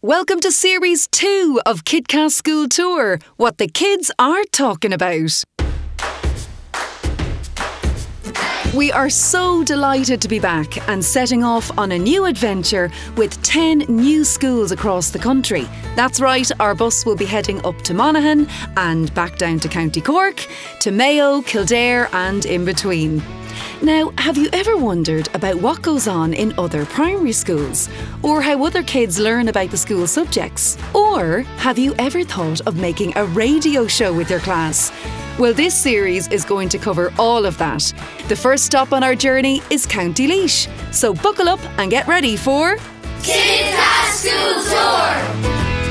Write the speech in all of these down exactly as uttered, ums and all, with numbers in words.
Welcome to Series two of KidCast School Tour, what the kids are talking about. We are so delighted to be back and setting off on a new adventure with ten new schools across the country. That's right, our bus will be heading up to Monaghan and back down to County Cork, to Mayo, Kildare and in between. Now, have you ever wondered about what goes on in other primary schools? Or how other kids learn about the school subjects? Or have you ever thought of making a radio show with your class? Well, this series is going to cover all of that. The first stop on our journey is County Laois. So buckle up and get ready for KidCast School Tour!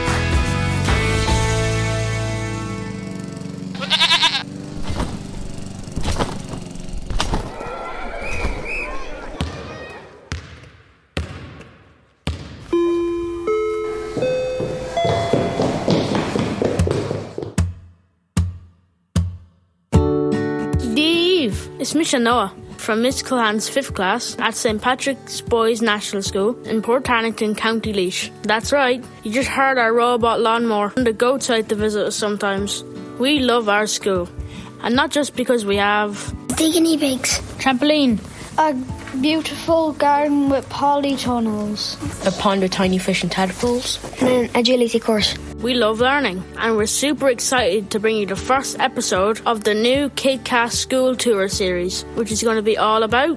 It's Misha Noah from Miss Cohan's fifth class at Saint Patrick's Boys National School in Port Tarnington, County Laois. That's right, you just heard our robot lawnmower and the goats out to visit us sometimes. We love our school, and not just because we have the guinea pigs, trampoline, a beautiful garden with polytunnels, a pond with tiny fish and tadpoles, and an agility course. We love learning, and we're super excited to bring you the first episode of the new KidCast School Tour series, which is going to be all about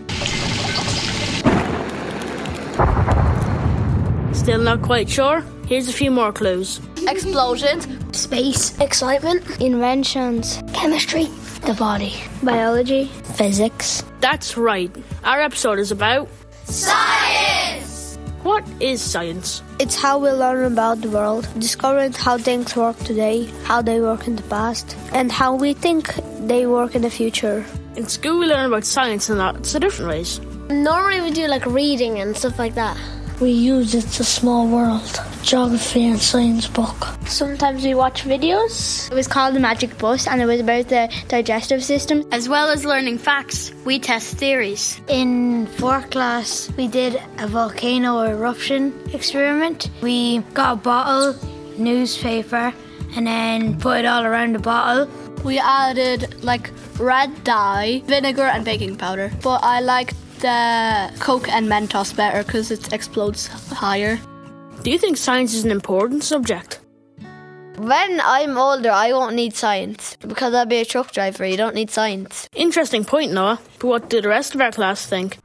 Still not quite sure? Here's a few more clues. Explosions, space, excitement, inventions, chemistry, the body, biology, physics. That's right. Our episode is about science! What is science? It's how we learn about the world, discovering how things work today, how they work in the past, and how we think they work in the future. In school we learn about science in lots of different ways. Normally we do like reading and stuff like that. We use It's a Small World, geography and science book. Sometimes we watch videos. It was called The Magic Bus and it was about the digestive system. As well as learning facts, we test theories. In fourth class, we did a volcano eruption experiment. We got a bottle, newspaper, and then put it all around the bottle. We added like red dye, vinegar and baking powder. But I liked the Coke and Mentos better because it explodes higher. Do you think science is an important subject? When I'm older, I won't need science because I'll be a truck driver. You don't need science. Interesting point, Noah. But what do the rest of our class think?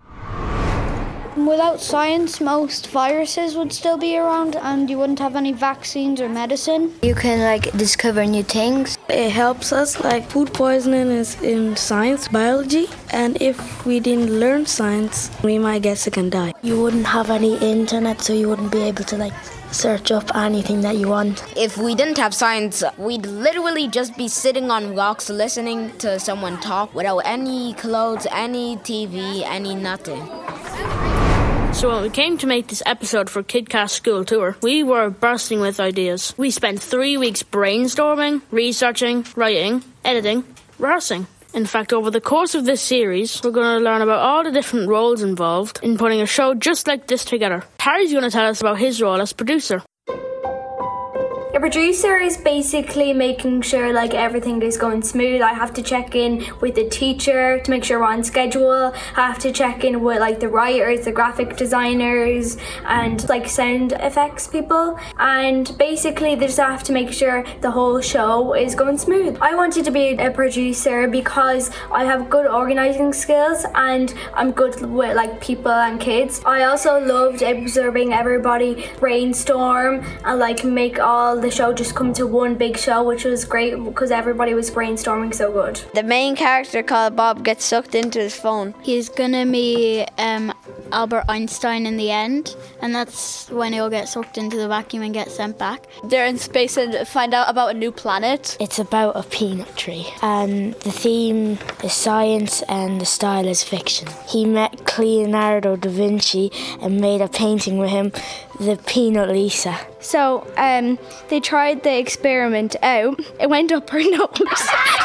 Without science, most viruses would still be around and you wouldn't have any vaccines or medicine. You can like discover new things. It helps us, like food poisoning is in science, biology, and if we didn't learn science, we might get sick and die. You wouldn't have any internet, so you wouldn't be able to like search up anything that you want. If we didn't have science, we'd literally just be sitting on rocks listening to someone talk without any clothes, any T V, any nothing. So when we came to make this episode for KidCast School Tour, we were bursting with ideas. We spent three weeks brainstorming, researching, writing, editing, rehearsing. In fact, over the course of this series, we're going to learn about all the different roles involved in putting a show just like this together. Harry's going to tell us about his role as producer. A producer is basically making sure like everything is going smooth. I have to check in with the teacher to make sure we're on schedule. I have to check in with like the writers, the graphic designers and like sound effects people. And basically they just have to make sure the whole show is going smooth. I wanted to be a producer because I have good organising skills and I'm good with like people and kids. I also loved observing everybody brainstorm and like make all the show just come to one big show, which was great because everybody was brainstorming so good. The main character called Bob gets sucked into his phone. He's gonna be um, Albert Einstein in the end, and that's when he'll get sucked into the vacuum and get sent back. They're in space and find out about a new planet. It's about a peanut tree, and the theme is science and the style is fiction. He met Leonardo da Vinci and made a painting with him, the Peanut Lisa. So um, they tried the experiment out. It went up her nose.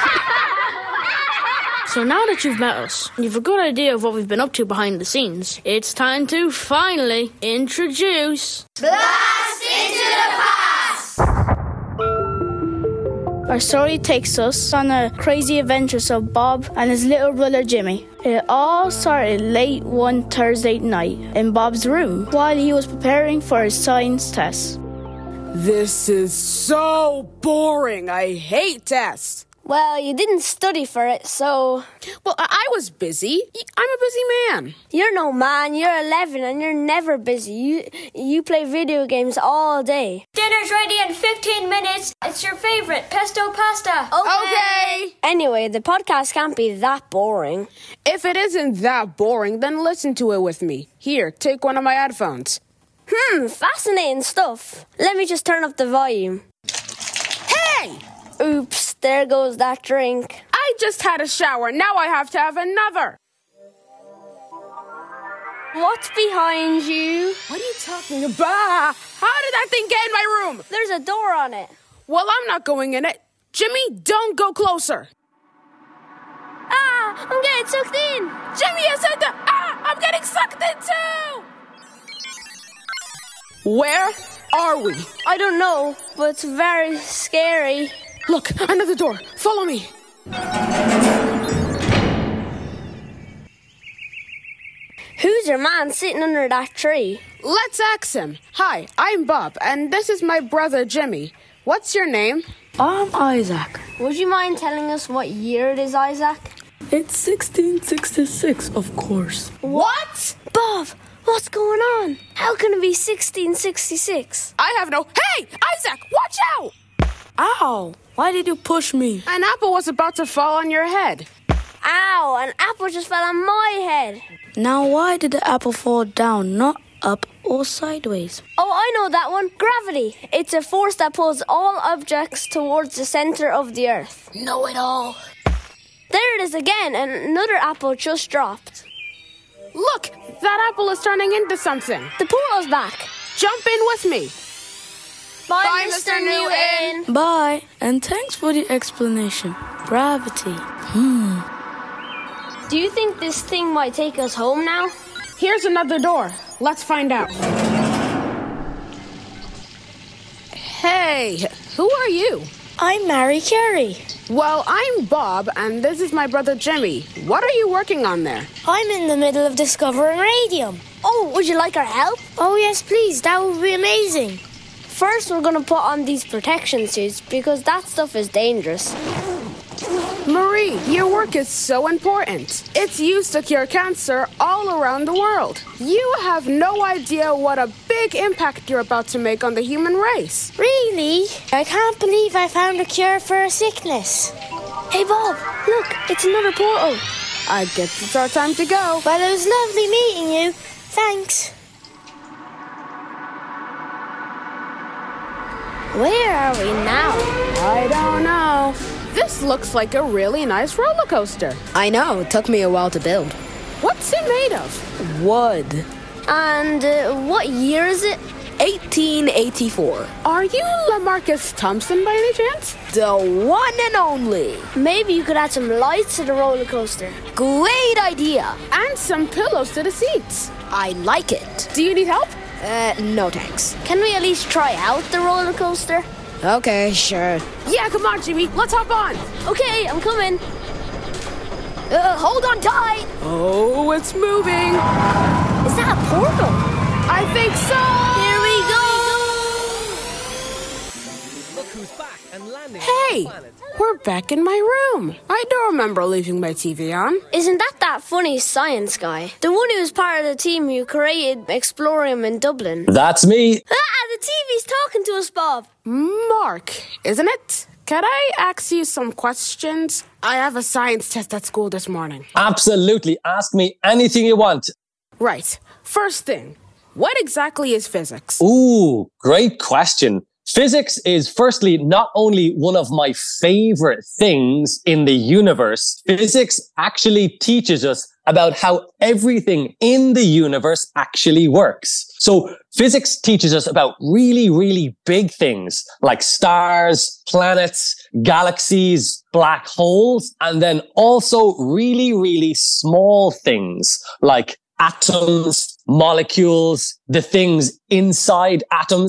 So now that you've met us, and you've a good idea of what we've been up to behind the scenes, it's time to finally introduce... Blasting Our story takes us on a crazy adventures of Bob and his little brother Jimmy. It all started late one Thursday night in Bob's room while he was preparing for his science test. This is so boring. I hate tests. Well, you didn't study for it, so... Well, I, I was busy. I'm a busy man. You're no man. You're eleven and you're never busy. You you play video games all day. Dinner's ready in fifteen minutes. It's your favorite, pesto pasta. Okay. Anyway, the podcast can't be that boring. If it isn't that boring, then listen to it with me. Here, take one of my headphones. Hmm, fascinating stuff. Let me just turn up the volume. Hey! Oops, there goes that drink. I just had a shower. Now I have to have another. What's behind you? What are you talking about? How did that thing get in my room? There's a door on it. Well, I'm not going in it. Jimmy, don't go closer. Ah, I'm getting sucked in. Jimmy, I said that. Ah, I'm getting sucked in too. Where are we? I don't know, but it's very scary. Look, another door. Follow me. Who's your man sitting under that tree? Let's ask him. Hi, I'm Bob, and this is my brother Jimmy. What's your name? I'm Isaac. Would you mind telling us what year it is, Isaac? It's sixteen sixty-six, of course. What? Bob, what's going on? How can it be sixteen sixty-six? I have no... Hey, Isaac, watch out! Ow! Why did you push me? An apple was about to fall on your head. Ow, an apple just fell on my head. Now why did the apple fall down, not up or sideways? Oh, I know that one. Gravity. It's a force that pulls all objects towards the center of the earth. Know it all. There it is again, and another apple just dropped. Look, that apple is turning into something. The portal's back. Jump in with me. Bye, Bye Mister Newton. Bye, and thanks for the explanation. Gravity. Hmm. Do you think this thing might take us home now? Here's another door. Let's find out. Hey, who are you? I'm Mary Carey. Well, I'm Bob, and this is my brother Jimmy. What are you working on there? I'm in the middle of discovering radium. Oh, would you like our help? Oh, yes, please. That would be amazing. First, we're going to put on these protection suits because that stuff is dangerous. Marie, your work is so important. It's used to cure cancer all around the world. You have no idea what a big impact you're about to make on the human race. Really? I can't believe I found a cure for a sickness. Hey, Bob, look, it's another portal. I guess it's our time to go. Well, it was lovely meeting you. Thanks. Where are we now? I don't know. This looks like a really nice roller coaster. I know, it took me a while to build. What's it made of? Wood. And uh, what year is it? eighteen eighty-four. Are you Lamarcus Thompson by any chance? The one and only. Maybe you could add some lights to the roller coaster. Great idea. And some pillows to the seats. I like it. Do you need help? Uh, no thanks. Can we at least try out the roller coaster? Okay, sure. Yeah, come on, Jimmy. Let's hop on. Okay, I'm coming. Uh, hold on tight. Oh, it's moving. Is that a portal? I think so. Here we go. Look who's back and landing. Hey, we're back in my room. I don't remember leaving my T V on. Isn't that that funny science guy? The one who was part of the team who created Explorium in Dublin. That's me. Ah, the T V's talking to us, Bob. Mark, isn't it? Can I ask you some questions? I have a science test at school this morning. Absolutely. Ask me anything you want. Right. First thing, what exactly is physics? Ooh, great question. Physics is firstly not only one of my favorite things in the universe. Physics actually teaches us about how everything in the universe actually works. So physics teaches us about really, really big things like stars, planets, galaxies, black holes, and then also really, really small things like atoms, molecules, the things inside atoms.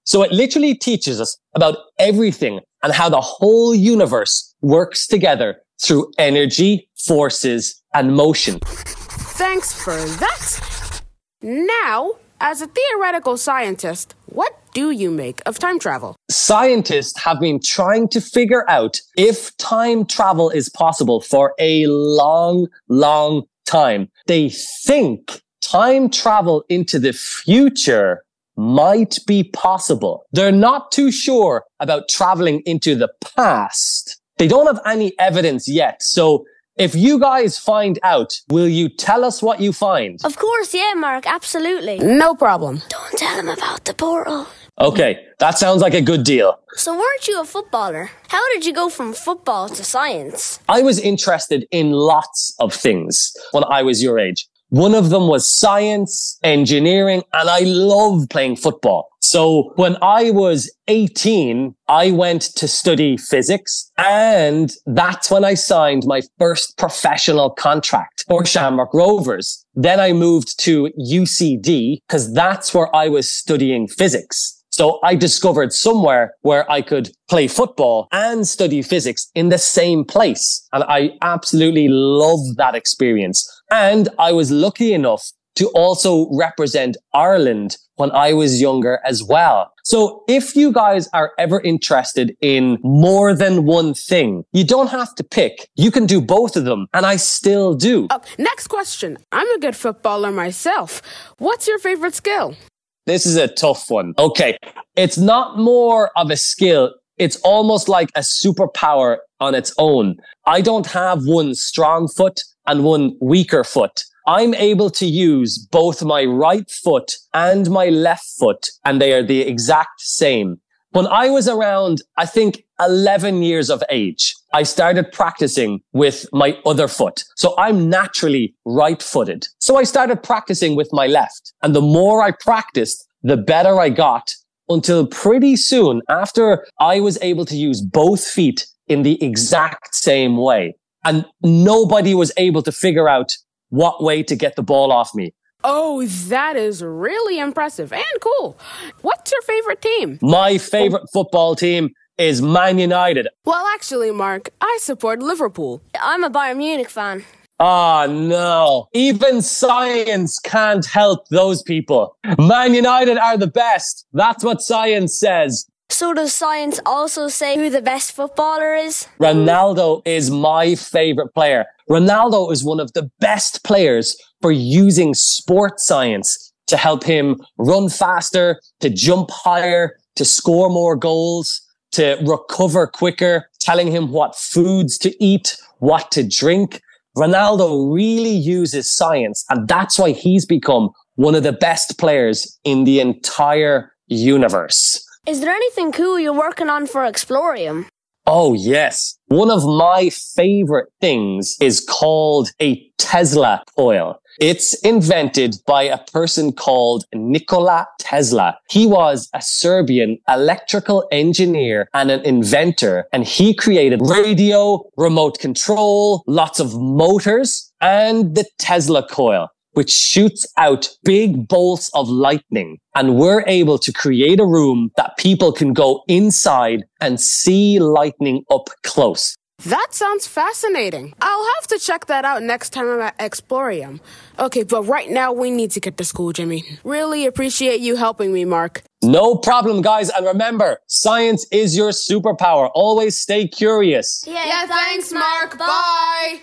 So it literally teaches us about everything and how the whole universe works together through energy, forces, and motion. Thanks for that. Now, as a theoretical scientist, what do you make of time travel? Scientists have been trying to figure out if time travel is possible for a long, long time. They think time travel into the future might be possible. They're not too sure about traveling into the past. They don't have any evidence yet. So if you guys find out, will you tell us what you find? Of course, yeah, Mark, absolutely. No problem. Don't tell him about the portal. Okay, that sounds like a good deal. So weren't you a footballer? How did you go from football to science? I was interested in lots of things when I was your age. One of them was science, engineering, and I love playing football. So when I was eighteen, I went to study physics, and that's when I signed my first professional contract for Shamrock Rovers. Then I moved to U C D because that's where I was studying physics. So I discovered somewhere where I could play football and study physics in the same place. And I absolutely loved that experience. And I was lucky enough to also represent Ireland when I was younger as well. So if you guys are ever interested in more than one thing, you don't have to pick. You can do both of them. And I still do. Uh, next question. I'm a good footballer myself. What's your favorite skill? This is a tough one. Okay. It's not more of a skill. It's almost like a superpower on its own. I don't have one strong foot and one weaker foot. I'm able to use both my right foot and my left foot, and they are the exact same. When I was around, I think, eleven years of age, I started practicing with my other foot. So I'm naturally right-footed. So I started practicing with my left. And the more I practiced, the better I got, until pretty soon after I was able to use both feet in the exact same way. And nobody was able to figure out what way to get the ball off me. Oh, that is really impressive and cool. What's your favorite team? My favorite football team is Man United. Well, actually, Mark, I support Liverpool. I'm a Bayern Munich fan. Ah, oh, no. Even science can't help those people. Man United are the best. That's what science says. So does science also say who the best footballer is? Ronaldo is my favorite player. Ronaldo is one of the best players for using sports science to help him run faster, to jump higher, to score more goals, to recover quicker, telling him what foods to eat, what to drink. Ronaldo really uses science, and that's why he's become one of the best players in the entire universe. Is there anything cool you're working on for Explorium? Oh, yes. One of my favorite things is called a Tesla coil. It's invented by a person called Nikola Tesla. He was a Serbian electrical engineer and an inventor, and he created radio, remote control, lots of motors, and the Tesla coil, which shoots out big bolts of lightning. And we're able to create a room that people can go inside and see lightning up close. That sounds fascinating. I'll have to check that out next time I'm at Explorium. Okay, but right now we need to get to school, Jimmy. Really appreciate you helping me, Mark. No problem, guys. And remember, science is your superpower. Always stay curious. Yeah, yeah thanks, Mark. Bye.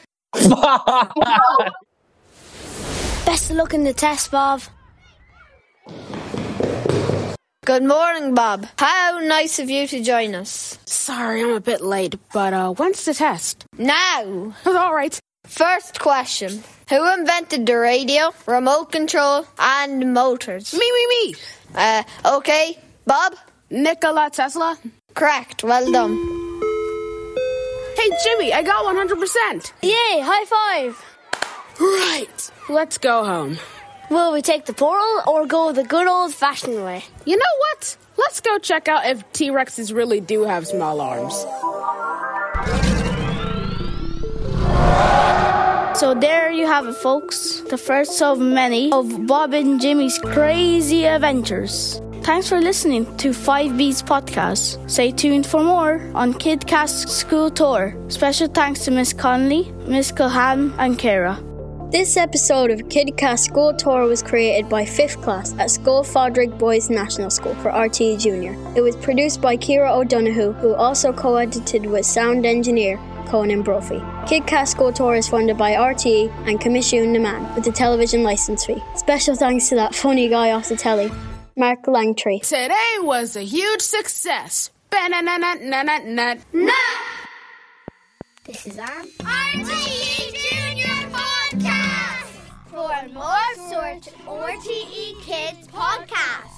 Bye. Best of luck in the test, Bob. Good morning, Bob. How nice of you to join us. Sorry, I'm a bit late, but uh, when's the test? Now. All right. First question. Who invented the radio, remote control, and motors? Me, me, me. Uh, okay. Bob? Nikola Tesla. Correct. Well done. Hey, Jimmy, I got one hundred percent. Yay, high five. Right. Let's go home. Will we take the portal or go the good old-fashioned way? You know what? Let's go check out if T-Rexes really do have small arms. So there you have it, folks. The first of many of Bob and Jimmy's crazy adventures. Thanks for listening to five B's podcast. Stay tuned for more on KidCast School Tour. Special thanks to Miss Connolly, Miss Culham and Kara. This episode of KidCast School Tour was created by fifth class at Scoil Fodrick Boys National School for R T E Junior. It was produced by Ciara O'Donoghue, who also co-edited with sound engineer Conan Brophy. KidCast School Tour is funded by R T E and Commission Naman with the television licence fee. Special thanks to that funny guy off the telly, Mark Langtree. Today was a huge success. Ba-na-na-na-na-na-na. This is our R T E Junior Podcast. For more, search R T E Kids Podcast.